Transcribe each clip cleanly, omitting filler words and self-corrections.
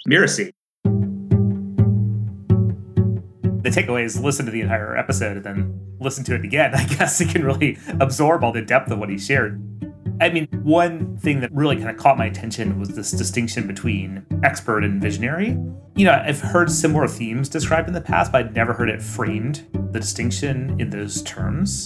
Miracy. The takeaway is listen to the entire episode and then listen to it again. I guess it can really absorb all the depth of what he shared. I mean, one thing that really kind of caught my attention was this distinction between expert and visionary. I've heard similar themes described in the past, but I'd never heard it framed, the distinction in those terms.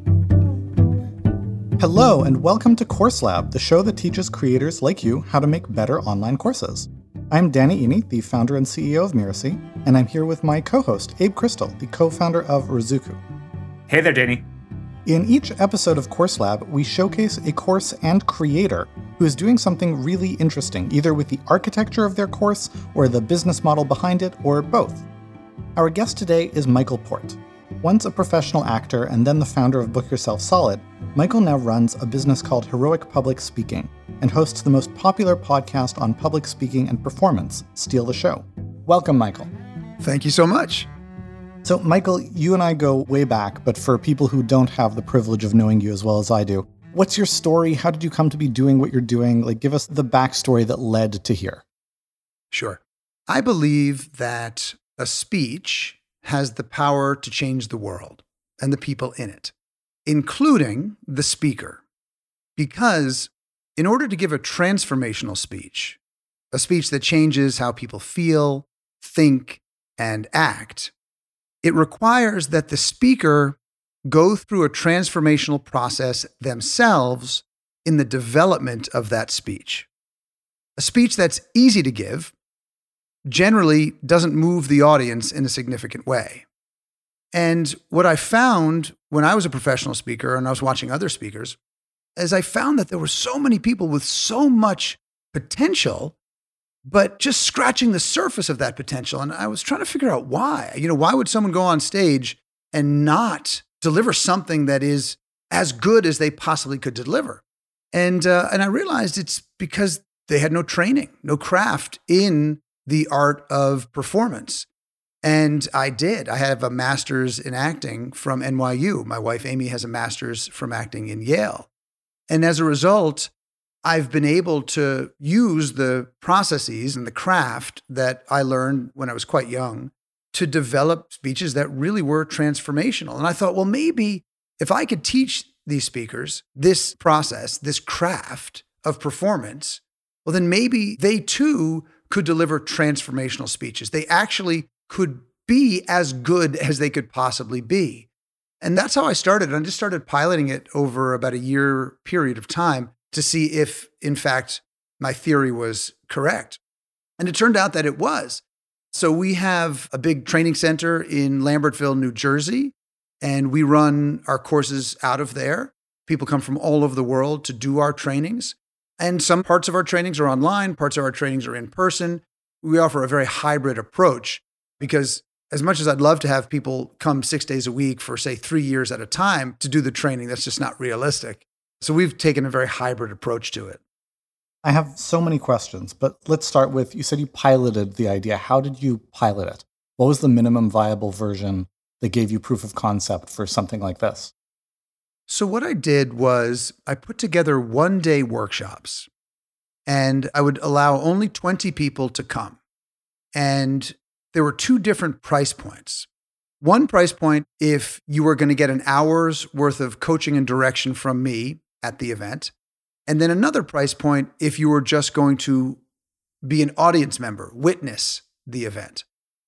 Hello, and welcome to Course Lab, the show that teaches creators like you how to make better online courses. I'm Danny Iny, the founder and CEO of Miracy, and I'm here with my co-host, Abe Crystal, the co-founder of Ruzuku. Hey there, Danny. In each episode of Course Lab, we showcase a course and creator who is doing something really interesting, either with the architecture of their course, or the business model behind it, or both. Our guest today is Michael Port. Once a professional actor and then the founder of Book Yourself Solid, Michael now runs a business called Heroic Public Speaking and hosts the most popular podcast on public speaking and performance, Steal the Show. Welcome, Michael. Thank you so much. So, Michael, you and I go way back, but for people who don't have the privilege of knowing you as well as I do, what's your story? How did you come to be doing what you're doing? Give us the backstory that led to here. Sure. I believe that a speech has the power to change the world and the people in it, including the speaker. Because in order to give a transformational speech, a speech that changes how people feel, think, and act, it requires that the speaker go through a transformational process themselves in the development of that speech. A speech that's easy to give generally doesn't move the audience in a significant way. And what I found when I was a professional speaker and I was watching other speakers is I found that there were so many people with so much potential, but just scratching the surface of that potential. And I was trying to figure out why. Why would someone go on stage and not deliver something that is as good as they possibly could deliver? And I realized it's because they had no training, no craft in the art of performance. And I did. I have a master's in acting from NYU. My wife, Amy, has a master's from acting in Yale. And as a result, I've been able to use the processes and the craft that I learned when I was quite young to develop speeches that really were transformational. And I thought, well, maybe if I could teach these speakers this process, this craft of performance, well, then maybe they too could deliver transformational speeches. They actually could be as good as they could possibly be. And that's how I started. I just started piloting it over about a year period of time to see if, in fact, my theory was correct. And it turned out that it was. So we have a big training center in Lambertville, New Jersey, and we run our courses out of there. People come from all over the world to do our trainings. And some parts of our trainings are online, parts of our trainings are in person. We offer a very hybrid approach because as much as I'd love to have people come 6 days a week for, say, 3 years at a time to do the training, that's just not realistic. So we've taken a very hybrid approach to it. I have so many questions, but let's start with, you said you piloted the idea. How did you pilot it? What was the minimum viable version that gave you proof of concept for something like this? So what I did was I put together one-day workshops, and I would allow only 20 people to come. And there were two different price points. One price point, if you were going to get an hour's worth of coaching and direction from me at the event. And then another price point, if you were just going to be an audience member, witness the event.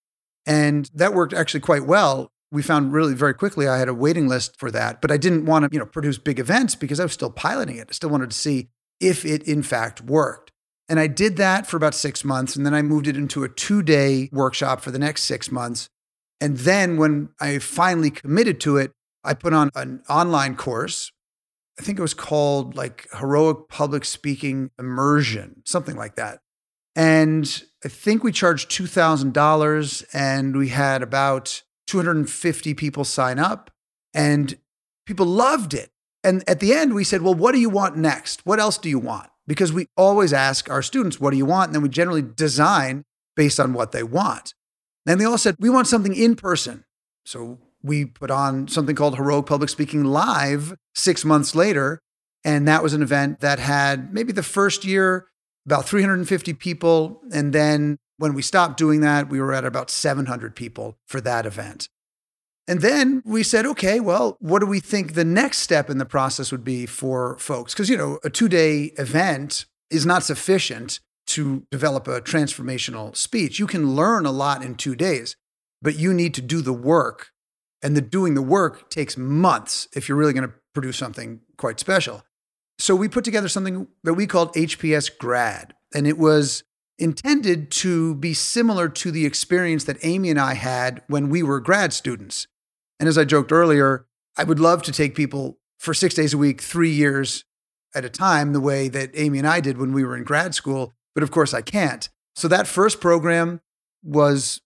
And that worked actually quite well. We found really very quickly I had a waiting list for that, but I didn't want to, produce big events because I was still piloting it. I still wanted to see if it in fact worked. And I did that for about 6 months. And then I moved it into a 2-day workshop for the next 6 months. And then when I finally committed to it, I put on an online course. I think it was called Heroic Public Speaking Immersion, something like that. And I think we charged $2,000 and we had about 250 people sign up and people loved it. And at the end, we said, well, what do you want next? What else do you want? Because we always ask our students, what do you want? And then we generally design based on what they want. And they all said, we want something in person. So we put on something called Heroic Public Speaking Live 6 months later. And that was an event that had maybe the first year, about 350 people. And then When we stopped doing that, we were at about 700 people for that event. And then we said, okay, well, what do we think the next step in the process would be for folks? Because, a 2-day event is not sufficient to develop a transformational speech. You can learn a lot in 2 days, but you need to do the work. And doing the work takes months if you're really going to produce something quite special. So we put together something that we called HPS Grad. And it was intended to be similar to the experience that Amy and I had when we were grad students. And as I joked earlier, I would love to take people for 6 days a week, 3 years at a time, the way that Amy and I did when we were in grad school. But of course, I can't. So that first program was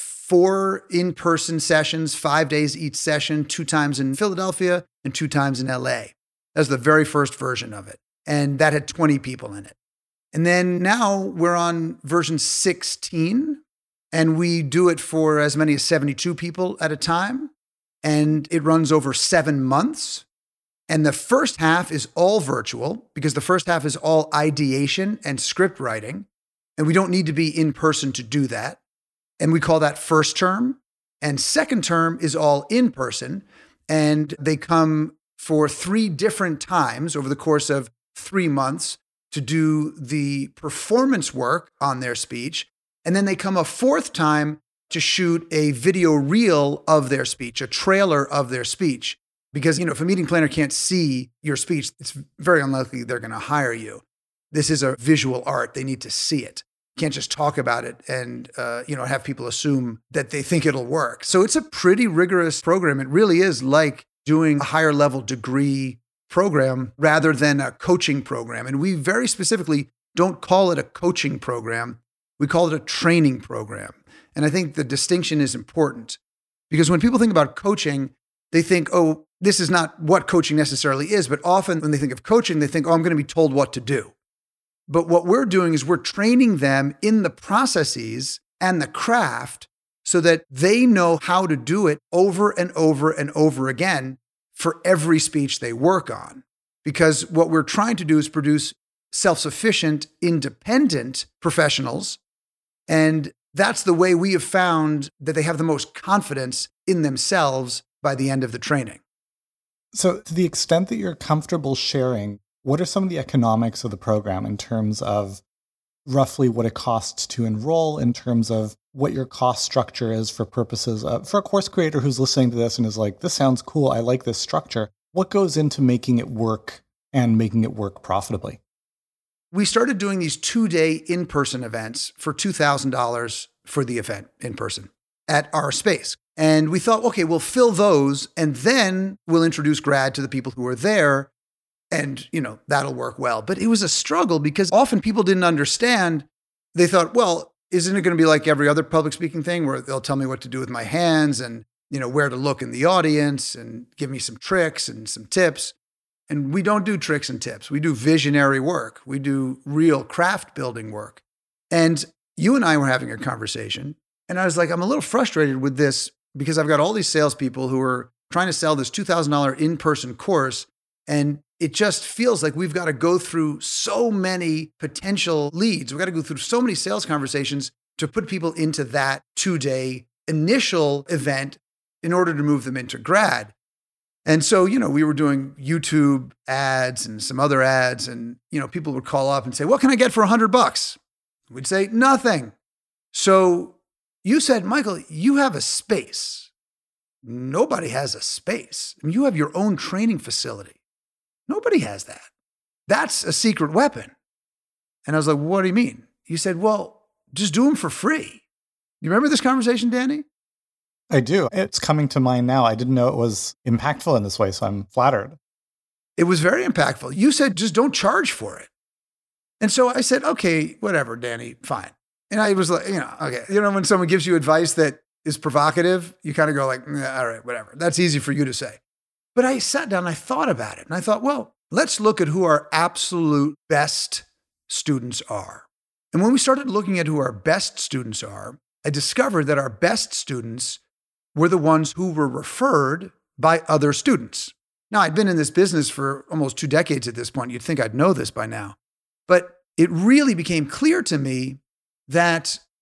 4 in-person sessions, 5 days each session, 2 times in Philadelphia and 2 times in LA. That's the very first version of it. And that had 20 people in it. And then now we're on version 16, and we do it for as many as 72 people at a time. And it runs over 7 months. And the first half is all virtual because the first half is all ideation and script writing. And we don't need to be in person to do that. And we call that first term. And second term is all in person. And they come for 3 different times over the course of 3 months to do the performance work on their speech. And then they come a 4th time to shoot a video reel of their speech, a trailer of their speech. Because, if a meeting planner can't see your speech, it's very unlikely they're going to hire you. This is a visual art. They need to see it. You can't just talk about it and, have people assume that they think it'll work. So it's a pretty rigorous program. It really is like doing a higher level degree program rather than a coaching program. And we very specifically don't call it a coaching program. We call it a training program. And I think the distinction is important because when people think about coaching, they think, oh, this is not what coaching necessarily is. But often when they think of coaching, they think, oh, I'm going to be told what to do. But what we're doing is we're training them in the processes and the craft so that they know how to do it over and over and over again for every speech they work on. Because what we're trying to do is produce self-sufficient, independent professionals. And that's the way we have found that they have the most confidence in themselves by the end of the training. So to the extent that you're comfortable sharing, what are some of the economics of the program in terms of roughly what it costs to enroll, in terms of what your cost structure is for purposes of, for a course creator who's listening to this and is like, this sounds cool, I like this structure. What goes into making it work and making it work profitably? We started doing these 2-day in-person events for $2,000 for the event in person at our space. And we thought, okay, we'll fill those and then we'll introduce grad to the people who are there and, that'll work well. But it was a struggle because often people didn't understand. They thought, well, isn't it going to be like every other public speaking thing where they'll tell me what to do with my hands and, where to look in the audience and give me some tricks and some tips? And we don't do tricks and tips. We do visionary work. We do real craft building work. And you and I were having a conversation, and I was like, I'm a little frustrated with this because I've got all these salespeople who are trying to sell this $2,000 in-person course, and it just feels like we've got to go through so many potential leads. We've got to go through so many sales conversations to put people into that 2-day initial event in order to move them into grad. And so, we were doing YouTube ads and some other ads, and, people would call up and say, what can I get for $100? We'd say, nothing. So you said, Michael, you have a space. Nobody has a space. I mean, you have your own training facility. Nobody has that. That's a secret weapon. And I was like, what do you mean? You said, well, just do them for free. You remember this conversation, Danny? I do. It's coming to mind now. I didn't know it was impactful in this way, so I'm flattered. It was very impactful. You said, just don't charge for it. And so I said, okay, whatever, Danny, fine. And I was like, okay. When someone gives you advice that is provocative, you kind of go like, all right, whatever. That's easy for you to say. But I sat down and I thought about it. And I thought, well, let's look at who our absolute best students are. And when we started looking at who our best students are, I discovered that our best students were the ones who were referred by other students. Now, I'd been in this business for almost 2 decades at this point. You'd think I'd know this by now. But it really became clear to me that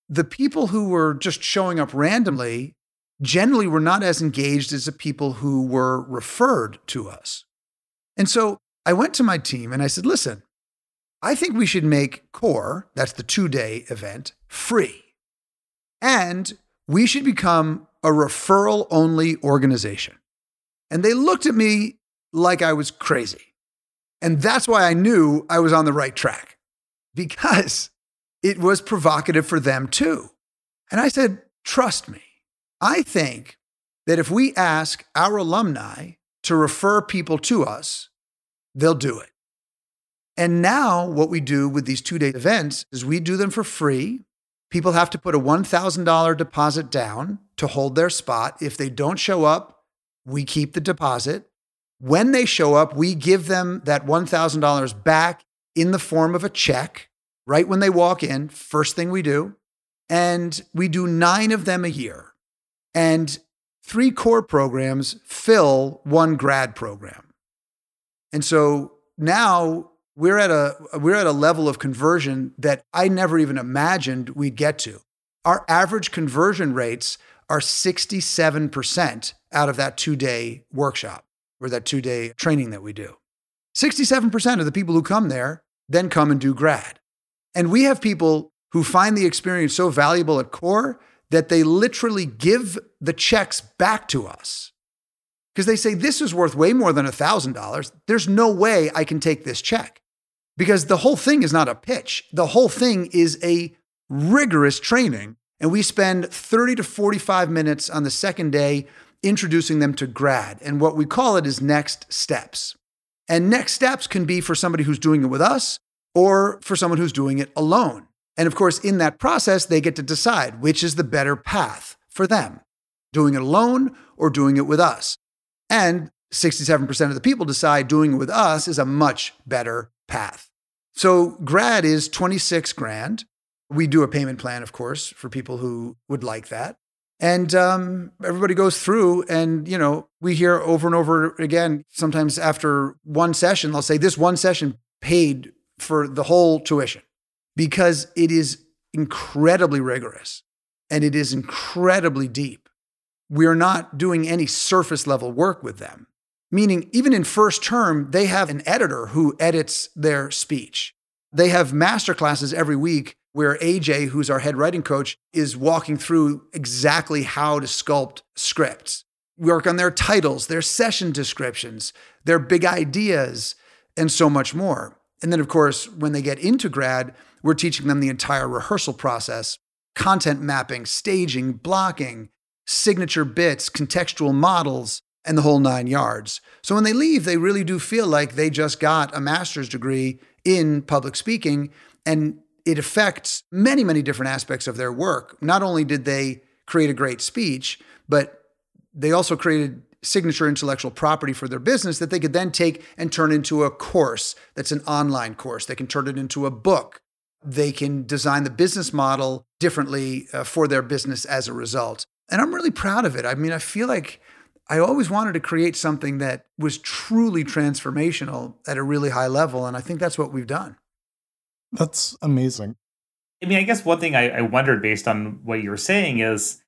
the people who were just showing up randomly generally were not as engaged as the people who were referred to us. And so I went to my team and I said, listen, I think we should make CORE, that's the 2-day event, free. And we should become a referral-only organization. And they looked at me like I was crazy. And that's why I knew I was on the right track, because it was provocative for them too. And I said, trust me, I think that if we ask our alumni to refer people to us, they'll do it. And now what we do with these 2-day events is we do them for free. People have to put a $1,000 deposit down to hold their spot. If they don't show up, we keep the deposit. When they show up, we give them that $1,000 back in the form of a check right when they walk in, first thing we do. And we do 9 of them a year. And 3 core programs fill 1 grad program. And so now we're at a level of conversion that I never even imagined we'd get to. Our average conversion rates are 67% out of that 2-day workshop or that 2-day training that we do. 67% of the people who come there then come and do grad. And we have people who find the experience so valuable at CORE that they literally give the checks back to us. Because they say, this is worth way more than $1,000. There's no way I can take this check. Because the whole thing is not a pitch. The whole thing is a rigorous training. And we spend 30 to 45 minutes on the second day introducing them to grad. And what we call it is next steps. And next steps can be for somebody who's doing it with us or for someone who's doing it alone. And of course, in that process, they get to decide which is the better path for them, doing it alone or doing it with us. And 67% of the people decide doing it with us is a much better path. So grad is $26,000. We do a payment plan, of course, for people who would like that. And everybody goes through and, we hear over and over again, sometimes after one session, they'll say this one session paid for the whole tuition, because it is incredibly rigorous and it is incredibly deep. We are not doing any surface level work with them. Meaning, even in first term, they have an editor who edits their speech. They have master classes every week where AJ, who's our head writing coach, is walking through exactly how to sculpt scripts. We work on their titles, their session descriptions, their big ideas, and so much more. And then, of course, when they get into grad, we're teaching them the entire rehearsal process, content mapping, staging, blocking, signature bits, contextual models, and the whole 9 yards. So when they leave, they really do feel like they just got a master's degree in public speaking, and it affects many, many different aspects of their work. Not only did they create a great speech, but they also created signature intellectual property for their business that they could then take and turn into a course that's an online course. They can turn it into a book. They can design the business model differently for their business as a result. And I'm really proud of it. I mean, I feel like I always wanted to create something that was truly transformational at a really high level. And I think that's what we've done. That's amazing. I mean, I guess one thing I wondered based on what you were saying is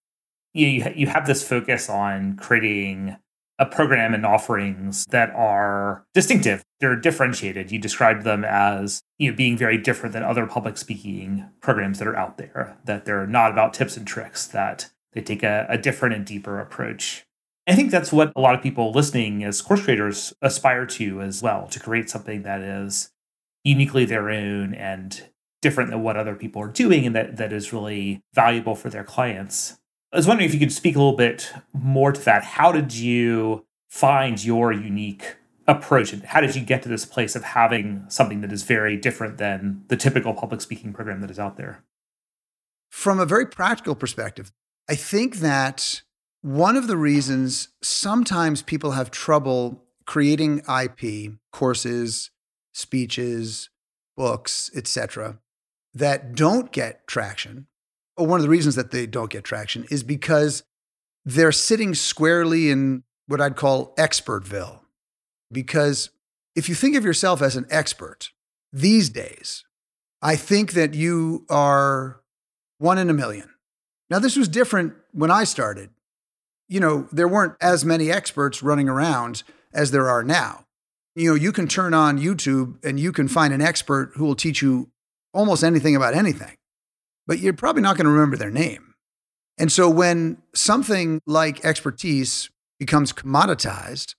you have this focus on creating a program and offerings that are distinctive. They're differentiated. You described them as being very different than other public speaking programs that are out there, that they're not about tips and tricks, that they take a different and deeper approach. I think that's what a lot of people listening as course creators aspire to as well, to create something that is uniquely their own and different than what other people are doing, and that is really valuable for their clients. I was wondering if you could speak a little bit more to that. How did you find your unique approach, and how did you get to this place of having something that is very different than the typical public speaking program that is out there? From a very practical perspective, I think that one of the reasons sometimes people have trouble creating IP, courses, speeches, books, etc., that don't get traction, or one of the reasons that they don't get traction is because they're sitting squarely in what I'd call expertville. Because if you think of yourself as an expert these days, I think that you are 1 in a million. Now, this was different when I started. There weren't as many experts running around as there are now. You can turn on YouTube and you can find an expert who will teach you almost anything about anything, but you're probably not going to remember their name. And so when something like expertise becomes commoditized,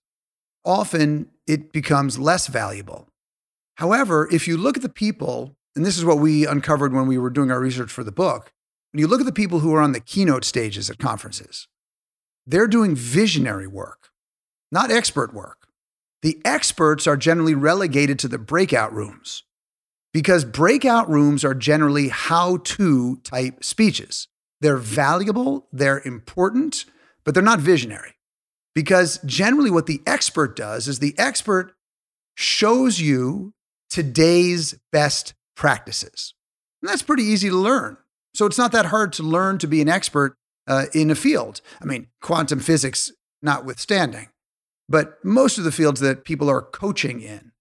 often it becomes less valuable. However, if you look at the people, and this is what we uncovered when we were doing our research for the book, when you look at the people who are on the keynote stages at conferences, they're doing visionary work, not expert work. The experts are generally relegated to the breakout rooms because breakout rooms are generally how-to type speeches. They're valuable, they're important, but they're not visionary. Because generally what the expert does is the expert shows you today's best practices. And that's pretty easy to learn. So it's not that hard to learn to be an expert in a field. I mean, quantum physics notwithstanding, but most of the fields that people are coaching in.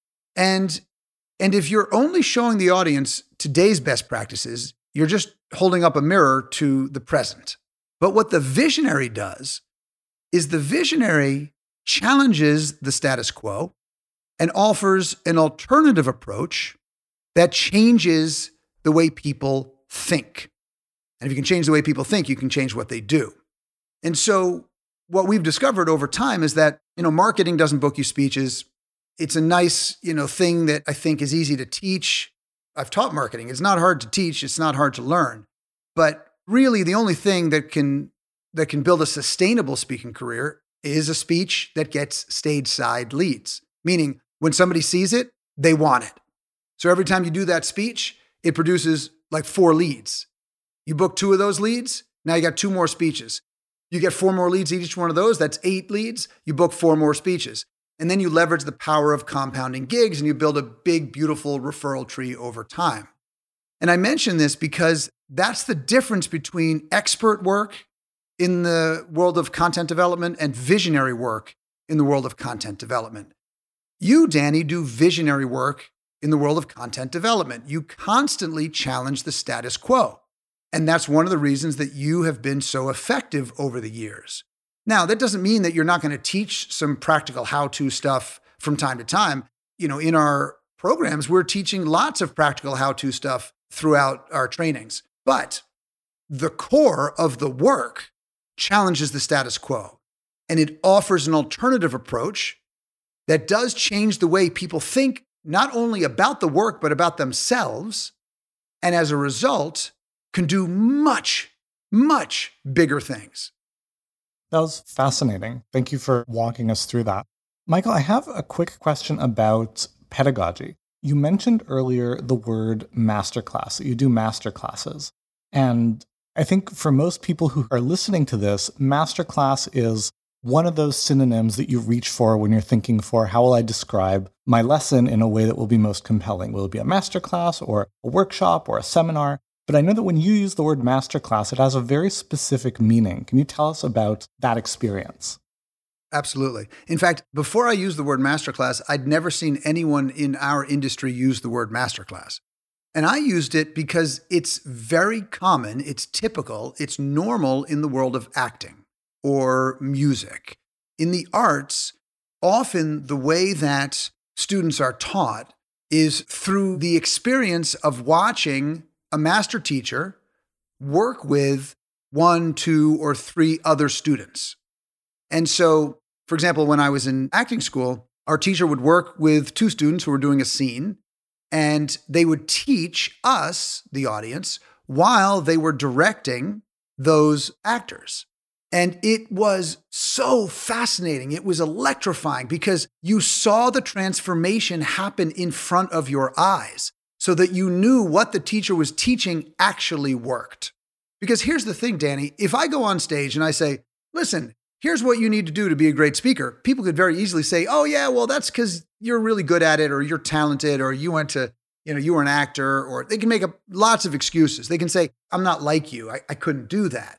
And if you're only showing the audience today's best practices, you're just holding up a mirror to the present. But what the visionary does is the visionary challenges the status quo and offers an alternative approach that changes the way people think. And if you can change the way people think, you can change what they do. And so what we've discovered over time is that, marketing doesn't book you speeches. It's a nice, thing that I think is easy to teach. I've taught marketing. It's not hard to teach. It's not hard to learn. But really the only thing that can build a sustainable speaking career is a speech that gets stage side leads. Meaning when somebody sees it, they want it. So every time you do that speech, it produces like 4 leads. You book 2 of those leads, now you got 2 more speeches. You get 4 more leads each one of those, that's 8 leads. You book 4 more speeches. And then you leverage the power of compounding gigs and you build a big, beautiful referral tree over time. And I mention this because that's the difference between expert work in the world of content development and visionary work in the world of content development. You, Danny, do visionary work in the world of content development. You constantly challenge the status quo. And that's one of the reasons that you have been so effective over the years. Now, that doesn't mean that you're not going to teach some practical how-to stuff from time to time. In our programs, we're teaching lots of practical how-to stuff throughout our trainings. But the core of the work challenges the status quo. And it offers an alternative approach that does change the way people think, not only about the work, but about themselves. And as a result, can do much, much bigger things. That was fascinating. Thank you for walking us through that. Michael, I have a quick question about pedagogy. You mentioned earlier the word masterclass, that you do masterclasses. And I think for most people who are listening to this, masterclass is one of those synonyms that you reach for when you're thinking for how will I describe my lesson in a way that will be most compelling? Will it be a masterclass or a workshop or a seminar? But I know that when you use the word masterclass, it has a very specific meaning. Can you tell us about that experience? Absolutely. In fact, before I used the word masterclass, I'd never seen anyone in our industry use the word masterclass. And I used it because it's very common, it's typical, it's normal in the world of acting or music. In the arts, often the way that students are taught is through the experience of watching a master teacher work with 1, 2, or 3 other students. And so, for example, when I was in acting school, our teacher would work with 2 students who were doing a scene, and they would teach us, the audience, while they were directing those actors. And it was so fascinating. It was electrifying because you saw the transformation happen in front of your eyes, so that you knew what the teacher was teaching actually worked. Because here's the thing, Danny, if I go on stage and I say, listen, here's what you need to do to be a great speaker, people could very easily say, oh yeah, well, that's because you're really good at it, or you're talented, or you went to, you were an actor, or they can make up lots of excuses. They can say, I'm not like you. I couldn't do that.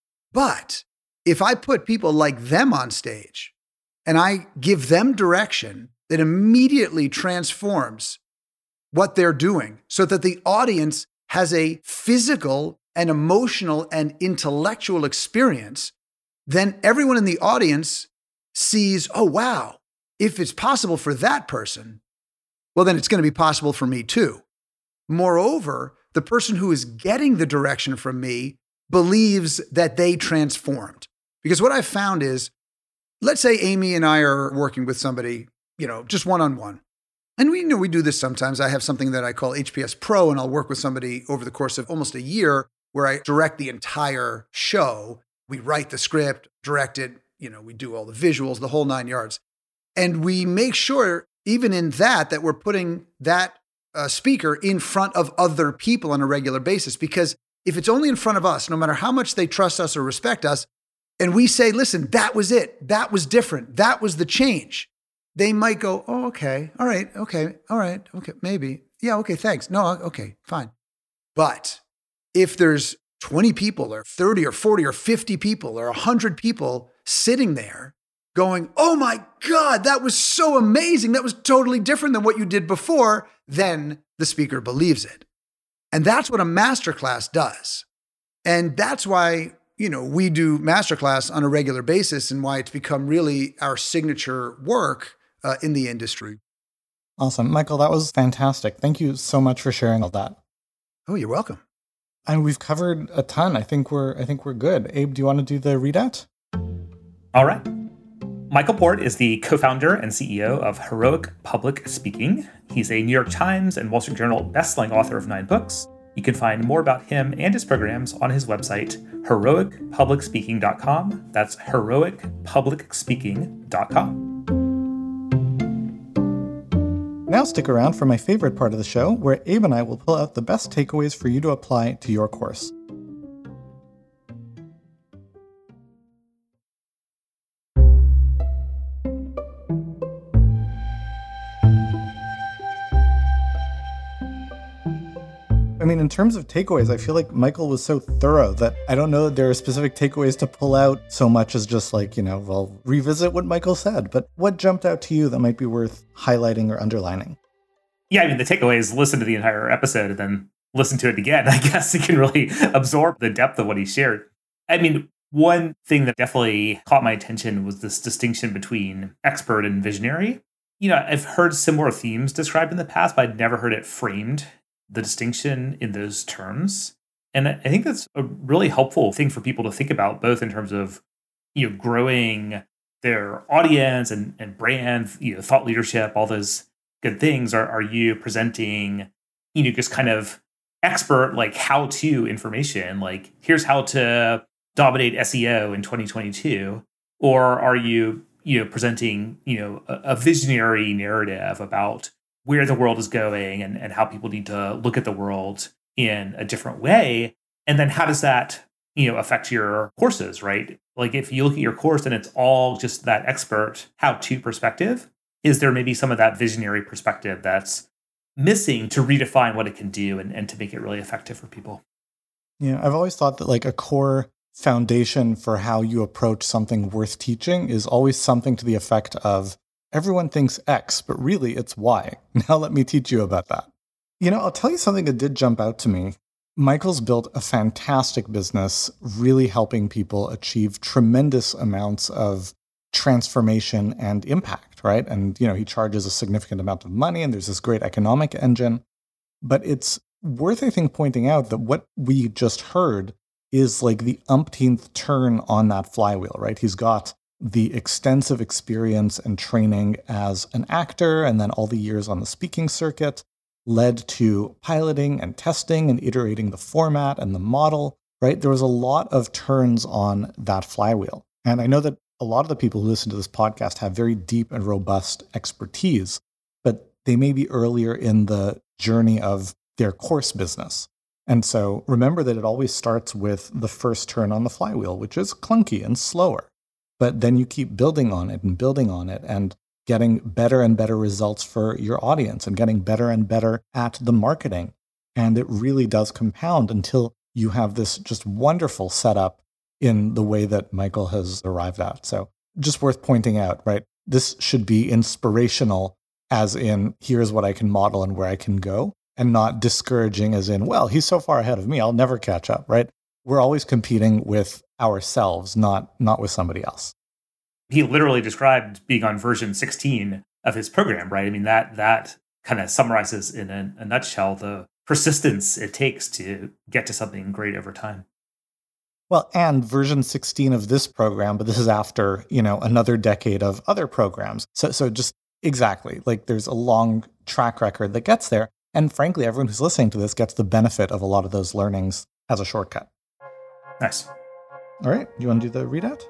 But if I put people like them on stage and I give them direction that immediately transforms what they're doing so that the audience has a physical an emotional and intellectual experience, then everyone in the audience sees, oh, wow, if it's possible for that person, well, then it's going to be possible for me too. Moreover, the person who is getting the direction from me believes that they transformed. Because what I've found is, let's say Amy and I are working with somebody, just one-on-one. And we do this sometimes. I have something that I call HPS Pro, and I'll work with somebody over the course of almost a year where I direct the entire show. We write the script, direct it, we do all the visuals, the whole 9 yards. And we make sure, even in that we're putting that speaker in front of other people on a regular basis. Because if it's only in front of us, no matter how much they trust us or respect us, and we say, listen, that was it, that was different, that was the change, they might go, oh, okay, all right, okay, maybe. Yeah, okay, thanks. No, okay, fine. But if there's 20 people or 30 or 40 or 50 people or 100 people sitting there going, oh my God, that was so amazing, that was totally different than what you did before, then the speaker believes it. And that's what a masterclass does. And that's why, we do masterclass on a regular basis and why it's become really our signature work in the industry. Awesome. Michael, that was fantastic. Thank you so much for sharing all that. Oh, you're welcome. And we've covered a ton. I think we're good. Abe, do you want to do the readout? All right. Michael Port is the co-founder and CEO of Heroic Public Speaking. He's a New York Times and Wall Street Journal bestselling author of 9 books. You can find more about him and his programs on his website, heroicpublicspeaking.com. That's heroicpublicspeaking.com. Now stick around for my favorite part of the show, where Abe and I will pull out the best takeaways for you to apply to your course. In terms of takeaways, I feel like Michael was so thorough that I don't know that there are specific takeaways to pull out so much as just revisit what Michael said. But what jumped out to you that might be worth highlighting or underlining? Yeah, the takeaway is listen to the entire episode and then listen to it again. I guess you can really absorb the depth of what he shared. One thing that definitely caught my attention was this distinction between expert and visionary. I've heard similar themes described in the past, but I'd never heard it framed, the distinction in those terms. And I think that's a really helpful thing for people to think about, both in terms of, growing their audience and brand, thought leadership, all those good things. Are you presenting, just kind of expert, how-to information, here's how to dominate SEO in 2022? Or are you, presenting, a visionary narrative about where the world is going and how people need to look at the world in a different way? And then how does that, affect your courses, right? If you look at your course and it's all just that expert how-to perspective, is there maybe some of that visionary perspective that's missing to redefine what it can do and to make it really effective for people? Yeah, I've always thought that a core foundation for how you approach something worth teaching is always something to the effect of, everyone thinks X, but really it's Y. Now let me teach you about that. I'll tell you something that did jump out to me. Michael's built a fantastic business, really helping people achieve tremendous amounts of transformation and impact, right? And, he charges a significant amount of money and there's this great economic engine. But it's worth, I think, pointing out that what we just heard is the umpteenth turn on that flywheel, right? He's got the extensive experience and training as an actor, and then all the years on the speaking circuit led to piloting and testing and iterating the format and the model, right? There was a lot of turns on that flywheel. And I know that a lot of the people who listen to this podcast have very deep and robust expertise, but they may be earlier in the journey of their course business. And so remember that it always starts with the first turn on the flywheel, which is clunky and slower. But then you keep building on it and getting better and better results for your audience and getting better and better at the marketing. And it really does compound until you have this just wonderful setup in the way that Michael has arrived at. So just worth pointing out, right? This should be inspirational, as in, here's what I can model and where I can go. and not discouraging as in, well, he's so far ahead of me, I'll never catch up, right? We're always competing with ourselves, not with somebody else. He literally described being on version 16 of his program, right? I mean, that kind of summarizes in a nutshell the persistence it takes to get to something great over time. Well, and version 16 of this program, but this is after, another decade of other programs. So just exactly, like there's a long track record that gets there. And frankly, everyone who's listening to this gets the benefit of a lot of those learnings as a shortcut. Nice. All right. You want to do the readout?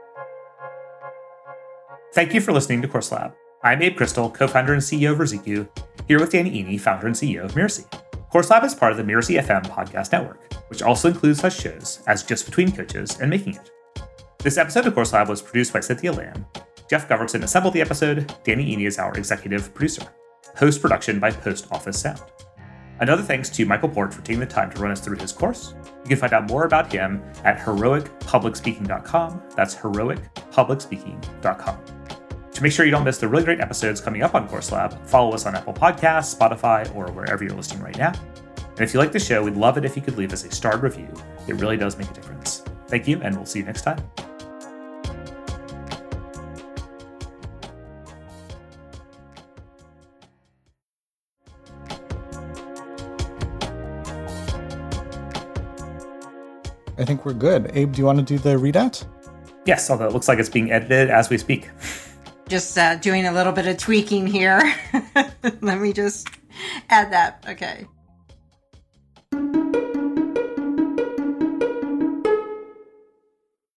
Thank you for listening to Course Lab. I'm Abe Crystal, co-founder and CEO of Ruziku, here with Danny Iny, founder and CEO of Mirasee. Course Lab is part of the Mirasee FM podcast network, which also includes such shows as Just Between Coaches and Making It. This episode of Course Lab was produced by Cynthia Lamb. Jeff Govertson assembled the episode. Danny Iny is our executive producer. Post-production by Post Office Sound. Another thanks to Michael Port for taking the time to run us through his course. You can find out more about him at heroicpublicspeaking.com. That's heroicpublicspeaking.com. To make sure you don't miss the really great episodes coming up on Course Lab, follow us on Apple Podcasts, Spotify, or wherever you're listening right now. And if you like the show, we'd love it if you could leave us a starred review. It really does make a difference. Thank you, and we'll see you next time. I think we're good. Abe, do you want to do the readout? Yes, although it looks like it's being edited as we speak. Just doing a little bit of tweaking here. Let me just add that. Okay.